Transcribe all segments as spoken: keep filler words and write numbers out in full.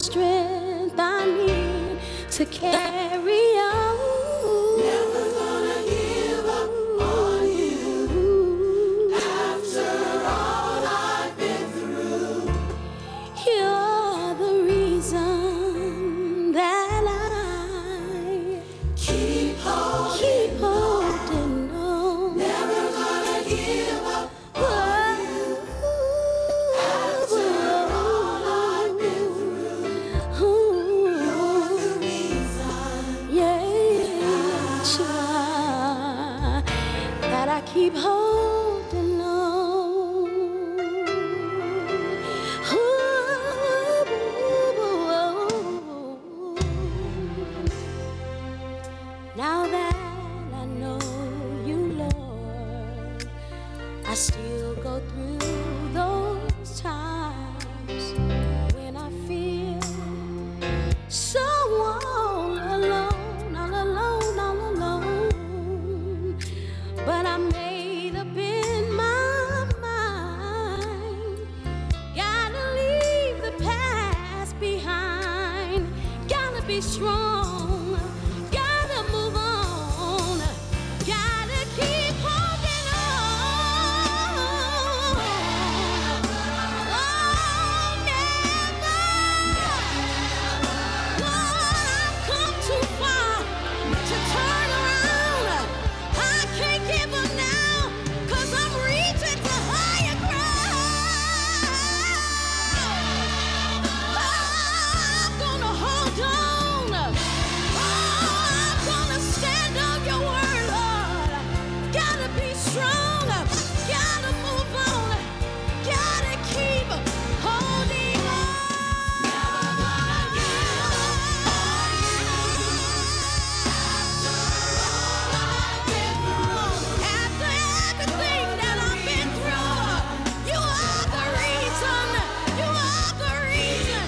strength I need to carry on. Never gonna give up on you. After all I've been through, you're the reason that I keep holding, keep holding on. Never gonna give up on you. After all I've been through, you're the reason, yeah, child, that I keep holding on. Now that I know you, Lord, I still go through those times when I feel so all alone, all alone, all alone. But I made up in my mind, gotta leave the past behind, gotta be strong, gotta move on, gotta keep holding on. Oh, never. Lord, I've come too far to turn around. I can't give up now, 'cause I'm reaching for higher ground. I'm gonna hold on. Oh, I'm gonna stand on your word, Lord. Gotta be strong. Gotta move on. Gotta keep holding on. Never gonna give up on you. After everything that I've been through, you are the reason. You are the reason.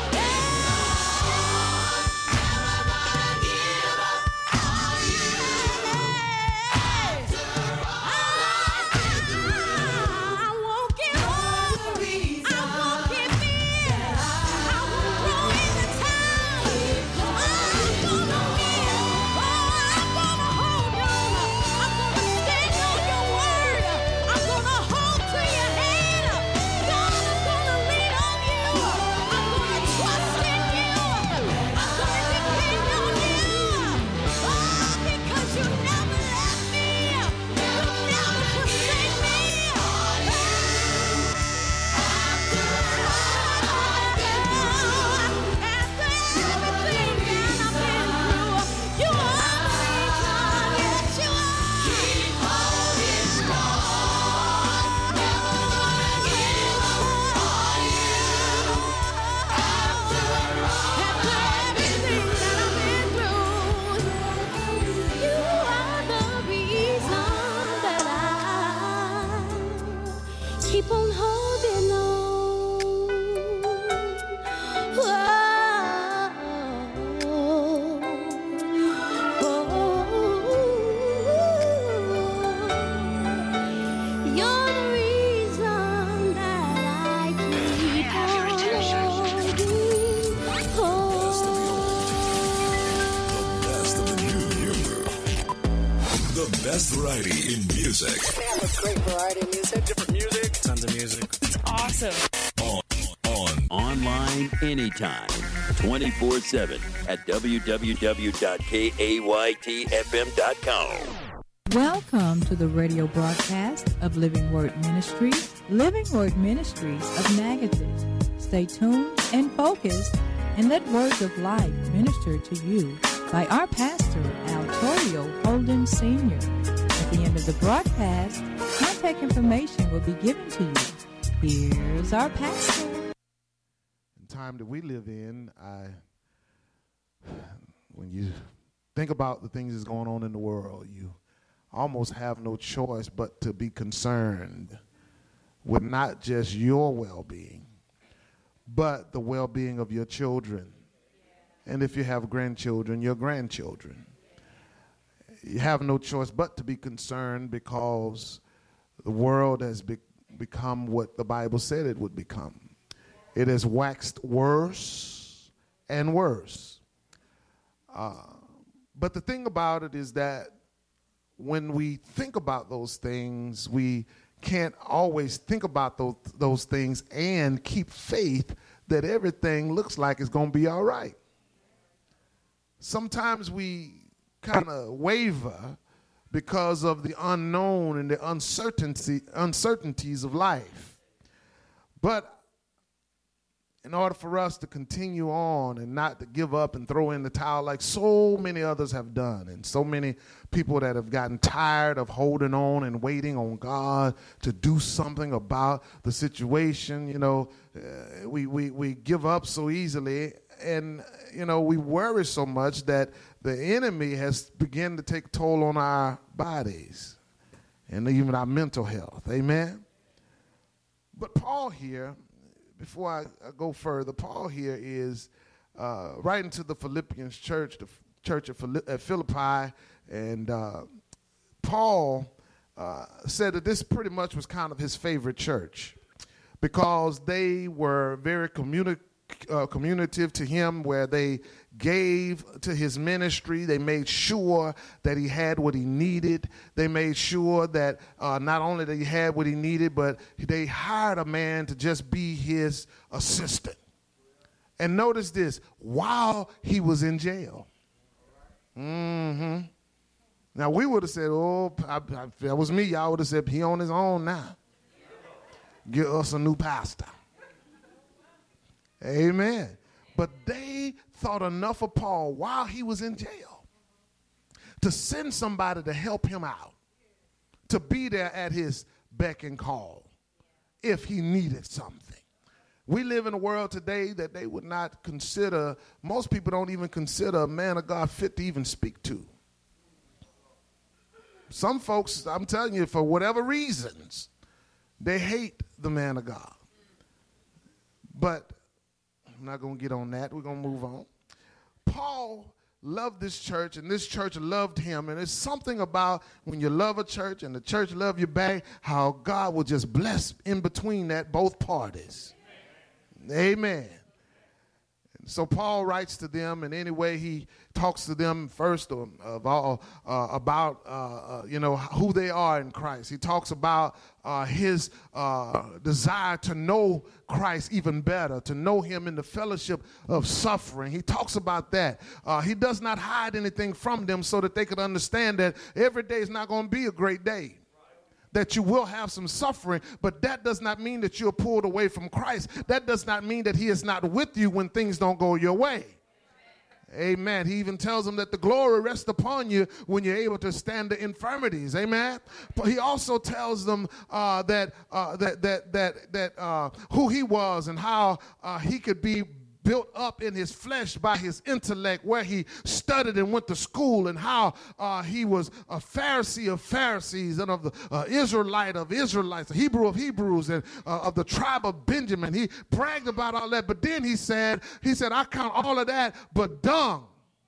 I won't give up. I won't give in. I won't throw in the towel. I'm gonna win. Oh, I'm gonna hold on. I'm gonna stand on your word. I'm gonna hold to your hand. God, I'm gonna lean on you. I'm gonna trust in you. I'm gonna depend on you. Oh, because you never left me. You never forsake me. After everything that I've been through, you are the reason. Yes, you are. Keep holding strong. Never gonna give up on you. After everything that I've been through, you are the reason that I keep on holding on. Whoa. You're the reason that I keep on holding on. The best variety in music. Yeah, that's great variety of music. Different music. Tons of music. It's awesome. On, on, Online anytime, twenty-four seven at w w w dot k a y t f m dot com. Welcome to the radio broadcast of Living Word Ministries, Living Word Ministries of Magadan. Stay tuned and focused and let words of life minister to you by our pastor, Altorio Holden Senior At the end of the broadcast, contact information will be given to you. Here's our pastor. The time that we live in, I, when you think about the things that's going on in the world, you almost have no choice but to be concerned with not just your well-being, but the well-being of your children. And if you have grandchildren, your grandchildren. You have no choice but to be concerned because the world has be- become what the Bible said it would become. It has waxed worse and worse. Uh, but the thing about it is that when we think about those things, we can't always think about those, those things and keep faith that everything looks like it's going to be all right. Sometimes we kind of waver because of the unknown and the uncertainty, uncertainties of life. But in order for us to continue on and not to give up and throw in the towel like so many others have done, and so many people that have gotten tired of holding on and waiting on God to do something about the situation, you know, uh, we, we, we give up so easily, and, you know, we worry so much that the enemy has begun to take toll on our bodies and even our mental health. Amen? But Paul here, before I, I go further, Paul here is uh, writing to the Philippians church, the f- church of Phili- at Philippi, and uh, Paul uh, said that this pretty much was kind of his favorite church because they were very communi- uh, communicative to him, where they gave to his ministry. They made sure that he had what he needed. They made sure that uh, not only that he had what he needed, but they hired a man to just be his assistant. And notice this, while he was in jail. Mm-hmm. Now, we would have said, oh, I, I, if that was me, y'all would have said, he on his own now. Get us a new pastor. Amen. But they thought enough of Paul while he was in jail to send somebody to help him out, to be there at his beck and call if he needed something. We live in a world today that they would not consider, most people don't even consider a man of God fit to even speak to. Some folks, I'm telling you, for whatever reasons, they hate the man of God. But I'm not going to get on that. We're going to move on. Paul loved this church, and this church loved him. And it's something about when you love a church and the church love you back, how God will just bless in between that, both parties. Amen. So Paul writes to them, and anyway, he talks to them first of, of all uh, about, uh, uh, you know, who they are in Christ. He talks about uh, his uh, desire to know Christ even better, to know him in the fellowship of suffering. He talks about that. Uh, he does not hide anything from them so that they could understand that every day is not going to be a great day. That you will have some suffering, but that does not mean that you're pulled away from Christ. That does not mean that he is not with you when things don't go your way. Amen. He even tells them that the glory rests upon you when you're able to stand the infirmities. Amen. But he also tells them uh, that, uh, that that that that uh, who he was and how uh, he could be built up in his flesh by his intellect, where he studied and went to school, and how uh, he was a Pharisee of Pharisees and of the uh, Israelite of Israelites, a Hebrew of Hebrews, and uh, of the tribe of Benjamin. He bragged about all that, but then he said, he said, I count all of that but dung.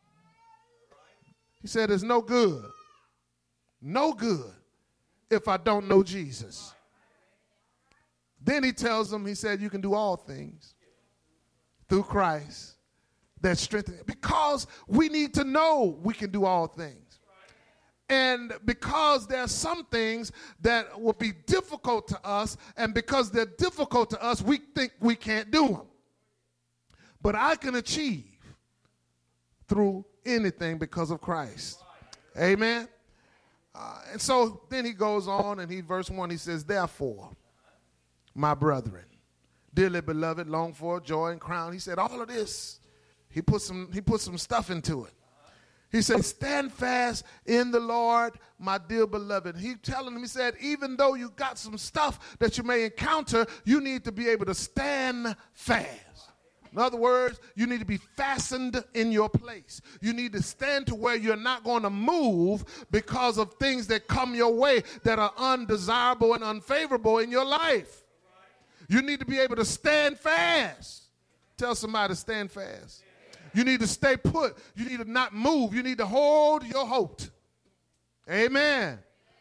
He said, it's no good, no good if I don't know Jesus. Then he tells them, he said, you can do all things through Christ that strengthens, because we need to know we can do all things. And because there are some things that will be difficult to us, and because they're difficult to us, we think we can't do them. But I can achieve through anything because of Christ. Amen. Uh, and so then he goes on, and he, verse one, he says, therefore, my brethren, dearly beloved, long for joy and crown. He said all of this. He put some, he put some stuff into it. He said, stand fast in the Lord, my dear beloved. He telling him, he said, even though you got some stuff that you may encounter, you need to be able to stand fast. In other words, you need to be fastened in your place. You need to stand to where you're not going to move because of things that come your way that are undesirable and unfavorable in your life. You need to be able to stand fast. Tell somebody to stand fast. You need to stay put. You need to not move. You need to hold your hope. Amen.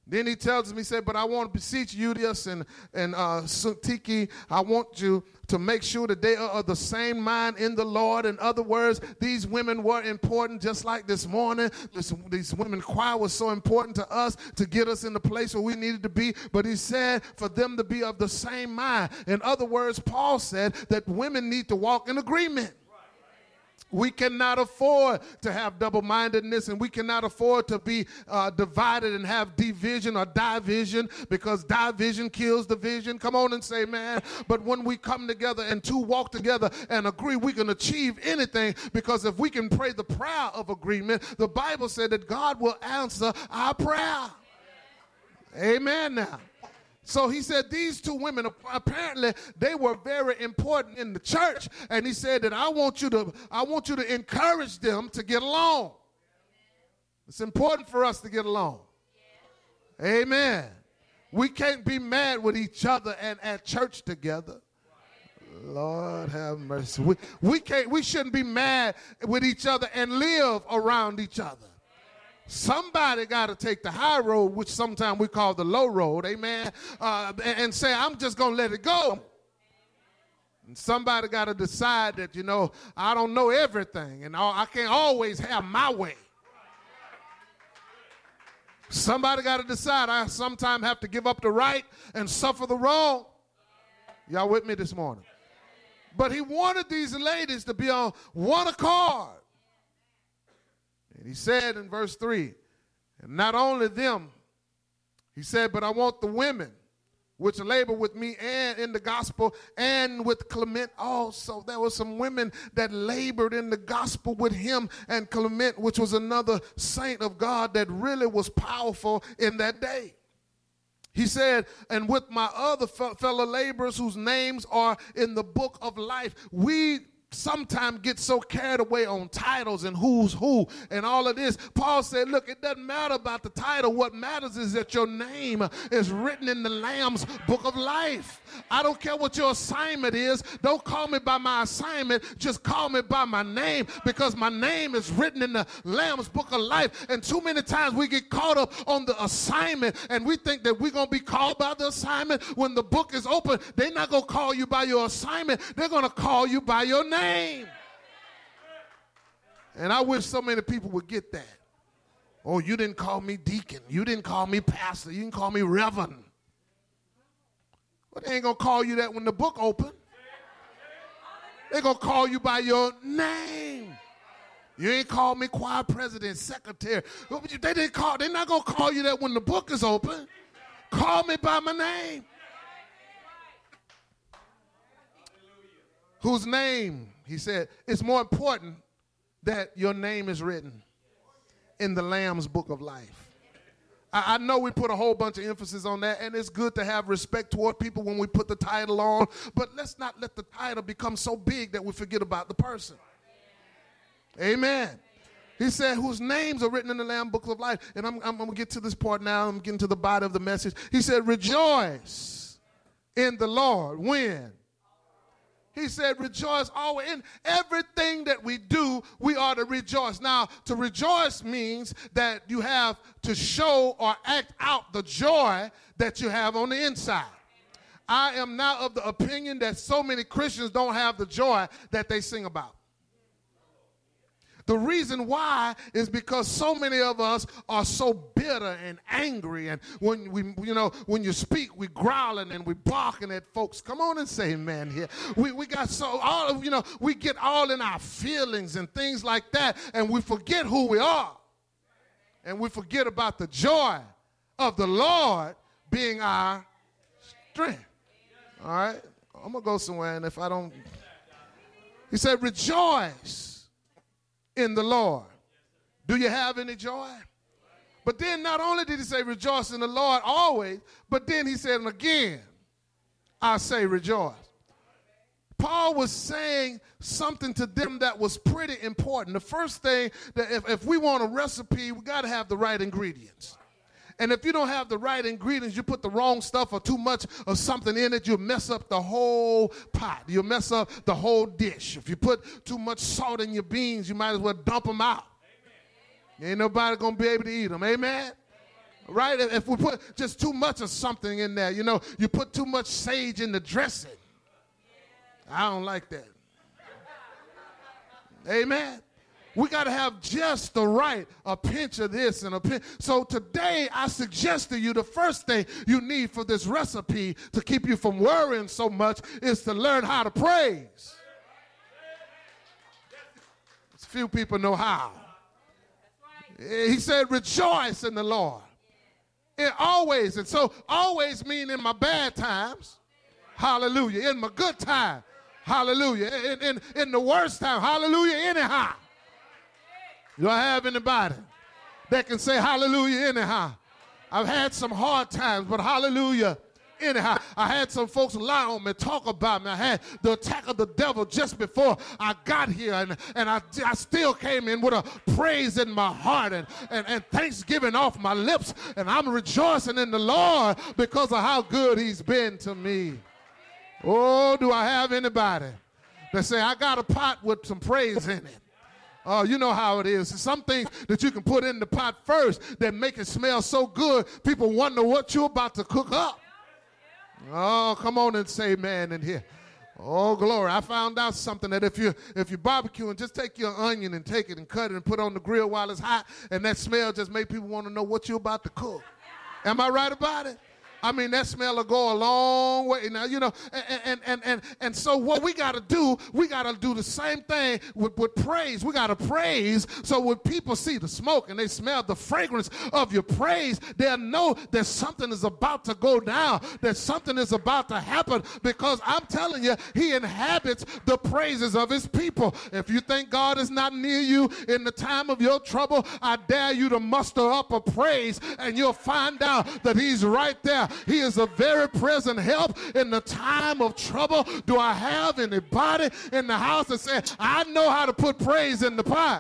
Then he tells him, he said, but I want to beseech Euodias and, and uh, Syntyche, I want you to make sure that they are of the same mind in the Lord. In other words, these women were important, just like this morning. This, these women choir was so important to us to get us in the place where we needed to be. But he said for them to be of the same mind. In other words, Paul said that women need to walk in agreement. We cannot afford to have double-mindedness, and we cannot afford to be uh, divided and have division or division, because division kills division. Come on and say, man. But when we come together and two walk together and agree, we can achieve anything, because if we can pray the prayer of agreement, the Bible said that God will answer our prayer. Amen now. So he said these two women, apparently they were very important in the church, and he said that I want you to I want you to encourage them to get along. It's important for us to get along. Amen. We can't be mad with each other and at church together. Lord have mercy. We, we can't we shouldn't be mad with each other and live around each other. Somebody got to take the high road, which sometimes we call the low road, amen, uh, and, and say, I'm just going to let it go. And somebody got to decide that, you know, I don't know everything, and I can't always have my way. Somebody got to decide, I sometimes have to give up the right and suffer the wrong. Y'all with me this morning? But he wanted these ladies to be on one accord. And he said in verse three, and not only them, he said, but I want the women which labor with me and in the gospel and with Clement also. There were some women that labored in the gospel with him and Clement, which was another saint of God that really was powerful in that day. He said, and with my other fellow laborers whose names are in the book of life. We sometimes get so carried away on titles and who's who and all of this. Paul said, look, it doesn't matter about the title. What matters is that your name is written in the Lamb's book of life. I don't care what your assignment is. Don't call me by my assignment. Just call me by my name, because my name is written in the Lamb's book of life. And too many times we get caught up on the assignment, and we think that we're going to be called by the assignment. When the book is open, they're not going to call you by your assignment. They're going to call you by your name. Name. And I wish so many people would get that. Oh, you didn't call me deacon. You didn't call me pastor. You didn't call me reverend. Well, they ain't going to call you that when the book open. They're going to call you by your name. You ain't called me choir president, secretary. They didn't call, they're not going to call you that when the book is open. Call me by my name. Whose name, he said, it's more important that your name is written in the Lamb's book of life. I, I know we put a whole bunch of emphasis on that, and it's good to have respect toward people when we put the title on, but let's not let the title become so big that we forget about the person. Amen. He said, whose names are written in the Lamb's book of life. And I'm, I'm, I'm going to get to this part now. I'm getting to the body of the message. He said, rejoice in the Lord. When? He said, rejoice always. In everything that we do, we are to rejoice. Now, to rejoice means that you have to show or act out the joy that you have on the inside. I am now of the opinion that so many Christians don't have the joy that they sing about. The reason why is because so many of us are so bitter and angry, and when we, you know, when you speak, we growling and we barking at folks. Come on and say amen here. We we got so all of, you know, we get all in our feelings and things like that, and we forget who we are, and we forget about the joy of the Lord being our strength. All right, I'm gonna go somewhere, and if I don't, he said, rejoice in the Lord. Do you have any joy? But then not only did he say rejoice in the Lord always, but then he said, and again, I say rejoice. Paul was saying something to them that was pretty important. The first thing, that if, if we want a recipe, we got to have the right ingredients. And if you don't have the right ingredients, you put the wrong stuff or too much of something in it, you'll mess up the whole pot. You'll mess up the whole dish. If you put too much salt in your beans, you might as well dump them out. Amen. Ain't nobody going to be able to eat them. Amen? Right? If we put just too much of something in there, you know, you put too much sage in the dressing. I don't like that. Amen. We got to have just the right, a pinch of this and a pinch. So today I suggest to you the first thing you need for this recipe to keep you from worrying so much is to learn how to praise. Few people know how. He said, rejoice in the Lord. It always, and so always mean in my bad times, hallelujah. In my good time, hallelujah. In, in, in the worst time, hallelujah, anyhow. Do I have anybody that can say hallelujah anyhow? I've had some hard times, but hallelujah anyhow. I had some folks lie on me, talk about me. I had the attack of the devil just before I got here, and, and I, I still came in with a praise in my heart and, and, and thanksgiving off my lips, and I'm rejoicing in the Lord because of how good he's been to me. Oh, do I have anybody that say, I got a pot with some praise in it? Oh, you know how it is. Some things that you can put in the pot first that make it smell so good, people wonder what you're about to cook up. Oh, come on and say amen in here. Oh, glory. I found out something that if you if you're barbecuing, just take your onion and take it and cut it and put it on the grill while it's hot, and that smell just make people want to know what you're about to cook. Am I right about it? I mean, that smell will go a long way. Now, you know, and and and and, and so what we got to do, we got to do the same thing with, with praise. We got to praise so when people see the smoke and they smell the fragrance of your praise, they'll know that something is about to go down, that something is about to happen, because I'm telling you, he inhabits the praises of his people. If you think God is not near you in the time of your trouble, I dare you to muster up a praise, and you'll find out that he's right there. He is a very present help in the time of trouble. Do I have anybody in the house that says, I know how to put praise in the pot?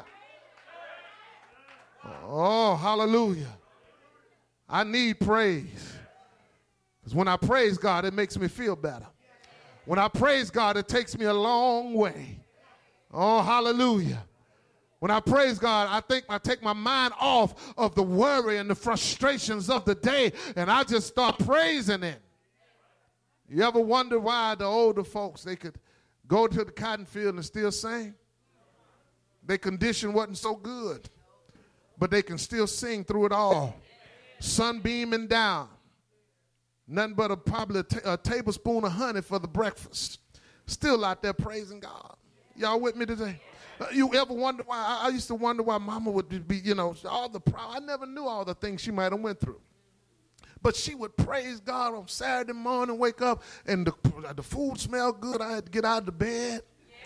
Oh, hallelujah. I need praise. Because when I praise God, it makes me feel better. When I praise God, it takes me a long way. Oh, hallelujah. When I praise God, I think I take my mind off of the worry and the frustrations of the day, and I just start praising Him. You ever wonder why the older folks, they could go to the cotton field and still sing? Their condition wasn't so good, but they can still sing through it all. Sun beaming down, nothing but a, probably a, t- a tablespoon of honey for the breakfast. Still out there praising God. Y'all with me today? Uh, you ever wonder why? I, I used to wonder why Mama would be, you know, all the proud. I never knew all the things she might have went through. But she would praise God on Saturday morning, wake up, and the, the food smelled good. I had to get out of the bed.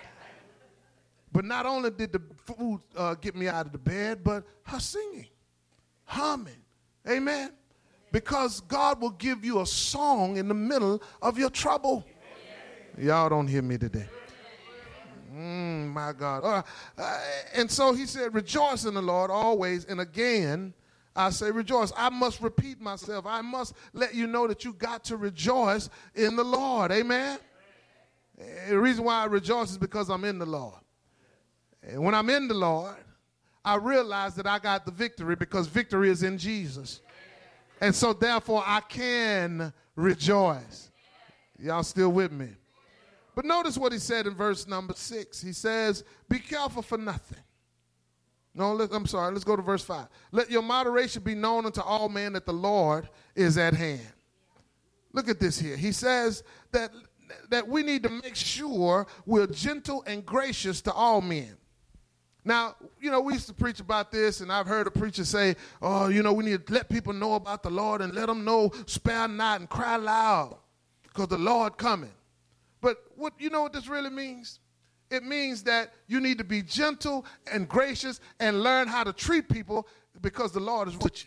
But not only did the food uh, get me out of the bed, but her singing, humming. Amen? Because God will give you a song in the middle of your trouble. Y'all don't hear me today. Mm, my God. All right. Uh, and so he said, rejoice in the Lord always. And again, I say rejoice. I must repeat myself. I must let you know that you got to rejoice in the Lord. Amen? The reason why I rejoice is because I'm in the Lord. And when I'm in the Lord, I realize that I got the victory because victory is in Jesus. And so therefore I can rejoice. Y'all still with me? But notice what he said in verse number six. He says, be careful for nothing. No, let, I'm sorry. Let's go to verse five. Let your moderation be known unto all men that the Lord is at hand. Look at this here. He says that, that we need to make sure we're gentle and gracious to all men. Now, you know, we used to preach about this, and I've heard a preacher say, oh, you know, we need to let people know about the Lord and let them know, spare not and cry loud because the Lord coming. But what you know what this really means? It means that you need to be gentle and gracious and learn how to treat people because the Lord is with you.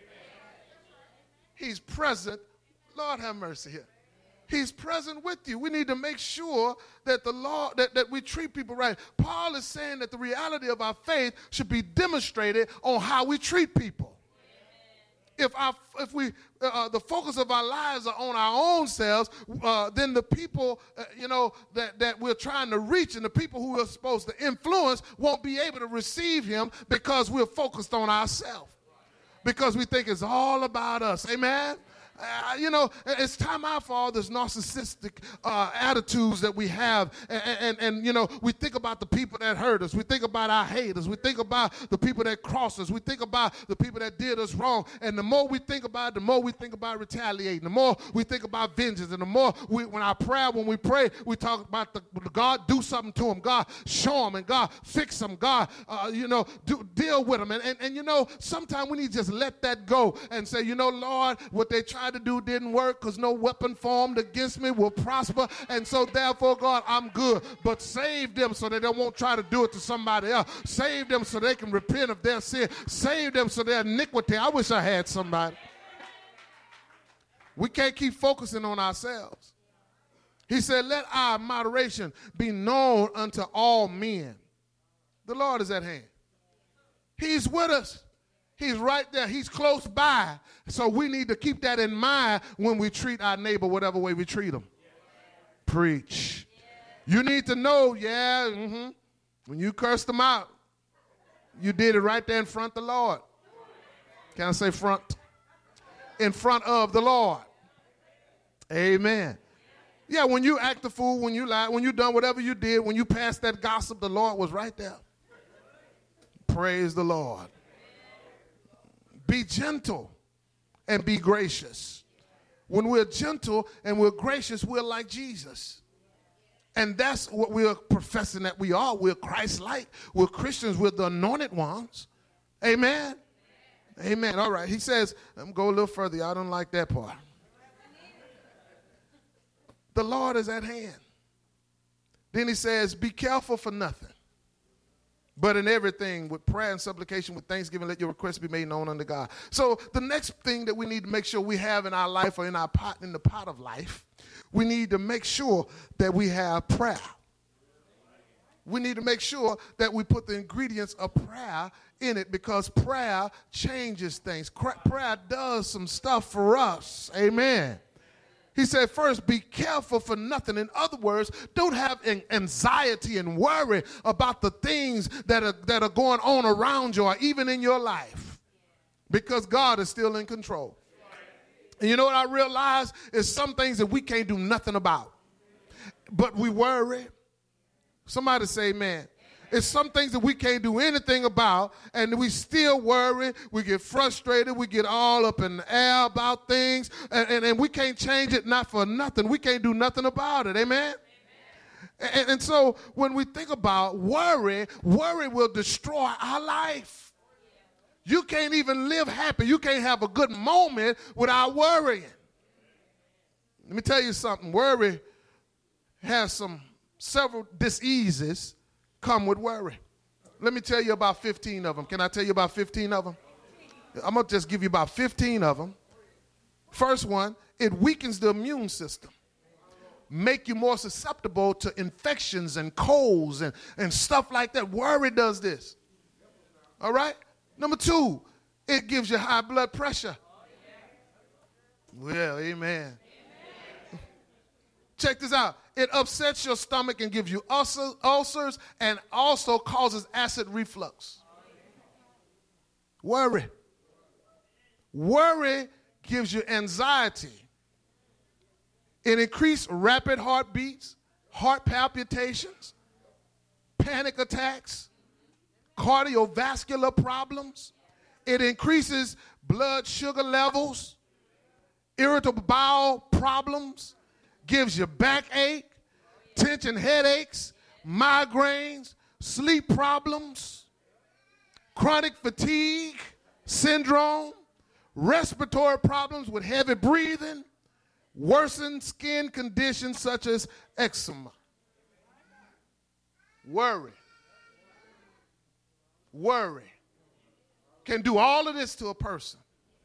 He's present. Lord have mercy here. He's present with you. We need to make sure that the Lord, that, that we treat people right. Paul is saying that the reality of our faith should be demonstrated on how we treat people. If our, if we, uh, the focus of our lives are on our own selves, uh, then the people, uh, you know, that, that we're trying to reach and the people who we're supposed to influence won't be able to receive him because we're focused on ourselves. because we think it's all about us. Amen? Uh, you know, it's time out for all this narcissistic uh, attitudes that we have. And, and, and, you know, we think about the people that hurt us. We think about our haters. We think about the people that crossed us. We think about the people that did us wrong. And the more we think about it, the more we think about retaliating. The more we think about vengeance. And the more we, when our prayer, when we pray, we talk about the, God, do something to them. God, show them. And God, fix them. God, uh, you know, do, deal with them. And, and, and, you know, sometimes we need to just let that go and say, you know, Lord, what they tried to do didn't work because no weapon formed against me will prosper. And so therefore, God, I'm good. But save them so that they won't try to do it to somebody else. Save them so they can repent of their sin. Save them so their iniquity. I wish I had somebody. We can't keep focusing on ourselves. He said, let our moderation be known unto all men. The Lord is at hand. He's with us. He's right there. He's close by. So we need to keep that in mind when we treat our neighbor whatever way we treat them. Yeah. Preach. Yeah. You need to know, yeah, mm-hmm, when you cursed them out, you did it right there in front of the Lord. Can I say front? In front of the Lord. Amen. Yeah, when you act a fool, when you lied, when you done whatever you did, when you passed that gossip, the Lord was right there. Praise the Lord. Be gentle and be gracious. When we're gentle and we're gracious, we're like Jesus. And that's what we're professing that we are. We're Christ-like. We're Christians. We're the anointed ones. Amen? Amen. All right. He says, I'm going to go a little further. Y'all don't like that part. The Lord is at hand. Then he says, be careful for nothing. But in everything, with prayer and supplication, with thanksgiving, let your requests be made known unto God. So the next thing that we need to make sure we have in our life or in our pot, in the pot of life, we need to make sure that we have prayer. We need to make sure that we put the ingredients of prayer in it because prayer changes things. Prayer does some stuff for us. Amen. He said, first, be careful for nothing. In other words, don't have anxiety and worry about the things that are, that are going on around you or even in your life because God is still in control. And you know what I realize is some things that we can't do nothing about, but we worry. Somebody say, man. It's some things that we can't do anything about, and we still worry. We get frustrated. We get all up in the air about things, and, and, and we can't change it, not for nothing. We can't do nothing about it. Amen? Amen. And, and so when we think about worry, worry will destroy our life. You can't even live happy. You can't have a good moment without worrying. Let me tell you something. Worry has some several diseases come with worry. Let me tell you about fifteen of them. Can I tell you about fifteen of them? I'm going to just give you about fifteen of them. First one, it weakens the immune system. Make you more susceptible to infections and colds and, and stuff like that. Worry does this. All right? Number two, it gives you high blood pressure. Well, amen. Check this out. It upsets your stomach and gives you ulcer, ulcers and also causes acid reflux. Worry. Worry gives you anxiety. It increases rapid heartbeats, heart palpitations, panic attacks, cardiovascular problems. It increases blood sugar levels, irritable bowel problems, gives you backache, tension headaches, migraines, sleep problems, chronic fatigue syndrome, respiratory problems with heavy breathing, worsened skin conditions such as eczema. Worry. Worry can do all of this to a person.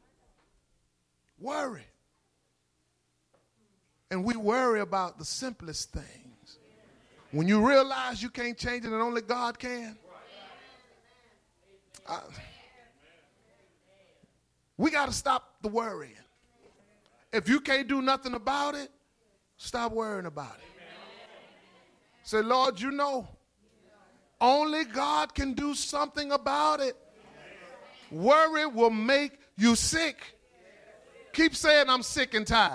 Worry. And we worry about the simplest things. When you realize you can't change it and only God can. I, we got to stop the worrying. If you can't do nothing about it, stop worrying about it. Say, Lord, you know, only God can do something about it. Worry will make you sick. Keep saying, I'm sick and tired.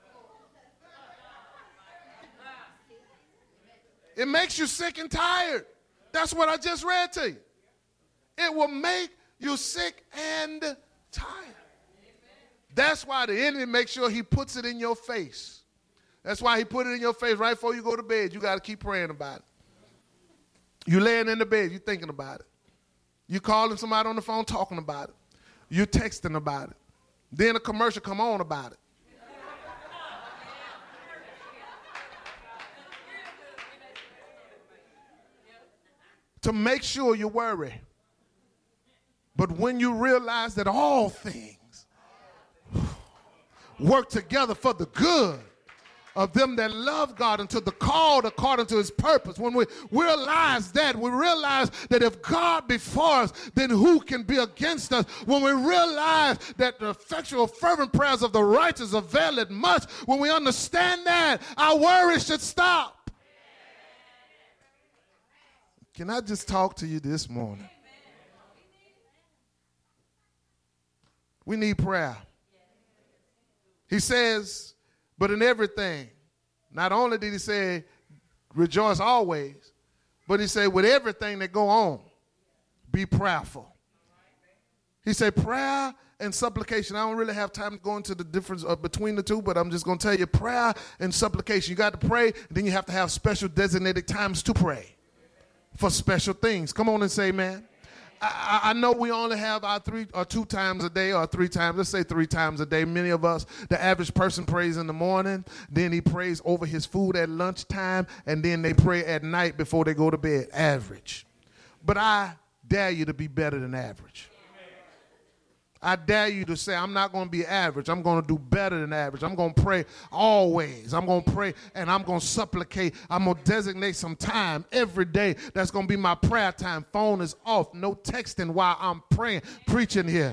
It makes you sick and tired. That's what I just read to you. It will make you sick and tired. That's why the enemy makes sure he puts it in your face. That's why he put it in your face right before you go to bed. You got to keep praying about it. You laying in the bed, you thinking about it. You calling somebody on the phone talking about it. You texting about it. Then a commercial come on about it. To make sure you worry. But when you realize that all things work together for the good of them that love God and to the called according to his purpose. When we realize that, we realize that if God be for us, then who can be against us? When we realize that the effectual fervent prayers of the righteous avail it much, when we understand that, our worry should stop. Can I just talk to you this morning? We need prayer. He says, but in everything, not only did he say, rejoice always, but he said, with everything that go on, be prayerful. He said, prayer and supplication. I don't really have time to go into the difference of between the two, but I'm just going to tell you, prayer and supplication. You got to pray, and then you have to have special designated times to pray for special things. Come on and say amen. I, I know we only have our three or two times a day or three times, let's say three times a day. Many of us, the average person prays in the morning, then he prays over his food at lunchtime, and then they pray at night before they go to bed. Average. But I dare you to be better than average. I dare you to say, I'm not going to be average. I'm going to do better than average. I'm going to pray always. I'm going to pray and I'm going to supplicate. I'm going to designate some time every day. That's going to be my prayer time. Phone is off. No texting while I'm praying, preaching here.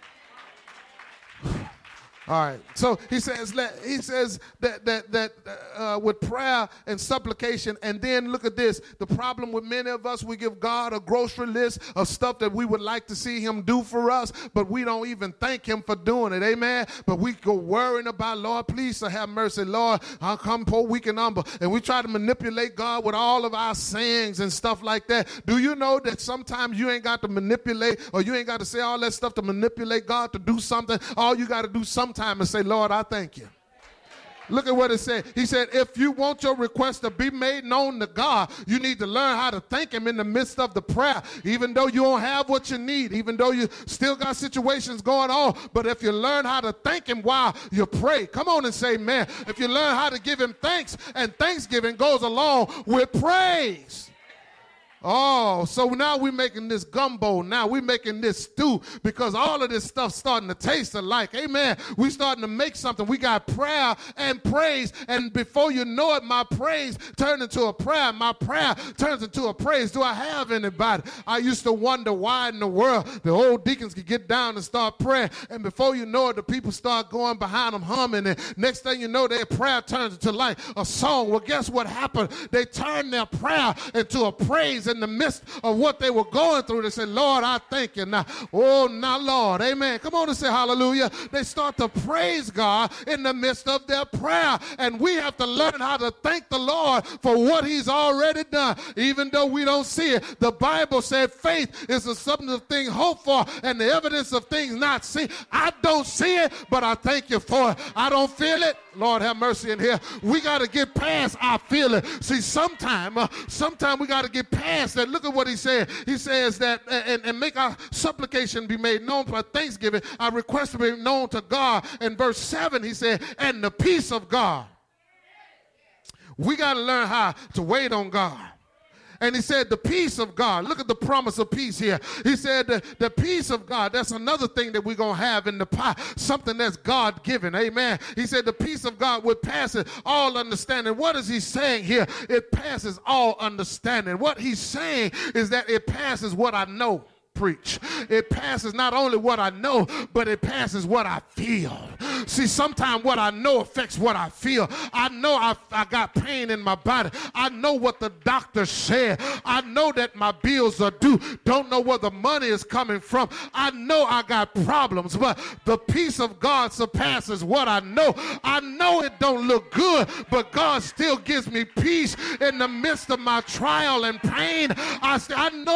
All right. So he says let, he says that that that uh, with prayer and supplication, and then look at this. The problem with many of us, we give God a grocery list of stuff that we would like to see him do for us, but we don't even thank him for doing it. Amen. But we go worrying about, Lord, please so have mercy. Lord, I'll come poor, weak, and humble. And we try to manipulate God with all of our sayings and stuff like that. Do you know that sometimes you ain't got to manipulate, or you ain't got to say all that stuff to manipulate God to do something? All you got to do sometimes time and say, Lord, I thank you. Look at what it said. He said, if you want your request to be made known to God, you need to learn how to thank him in the midst of the prayer, even though you don't have what you need, even though you still got situations going on. But if you learn how to thank him while you pray, come on and say amen. If you learn how to give him thanks, and thanksgiving goes along with praise. Oh, so now we're making this gumbo. Now we're making this stew because all of this stuff starting to taste alike. Amen. We starting to make something. We got prayer and praise, and before you know it, my praise turned into a prayer. My prayer turns into a praise. Do I have anybody? I used to wonder why in the world the old deacons could get down and start praying, and before you know it, the people start going behind them humming, and next thing you know, their prayer turns into like a song. Well, guess what happened? They turned their prayer into a praise. In the midst of what they were going through, they said, Lord, I thank you. Now, oh, now, Lord, amen. Come on and say hallelujah. They start to praise God in the midst of their prayer, and we have to learn how to thank the Lord for what he's already done, even though we don't see it. The Bible said faith is the substance of things hoped for and the evidence of things not seen. I don't see it, but I thank you for it. I don't feel it. Lord, have mercy in here. We got to get past our feeling. See, sometime, uh, sometime we got to get past that. Look at what he said. He says that, and, and make our supplication be made known for thanksgiving. Our request to be known to God. In verse seven, he said, and the peace of God. We got to learn how to wait on God. And he said, the peace of God. Look at the promise of peace here. He said, the, the peace of God. That's another thing that we're going to have in the pie. Something that's God-given. Amen. He said, the peace of God would pass all understanding. What is he saying here? It passes all understanding. What he's saying is that it passes what I know. Preach. It passes not only what I know, but it passes what I feel. See, sometimes what I know affects what I feel. I know I, I got pain in my body. I know what the doctor said. I know that my bills are due. Don't know where the money is coming from. I know I got problems, but the peace of God surpasses what I know. I know it don't look good, but God still gives me peace in the midst of my trial and pain. I, I know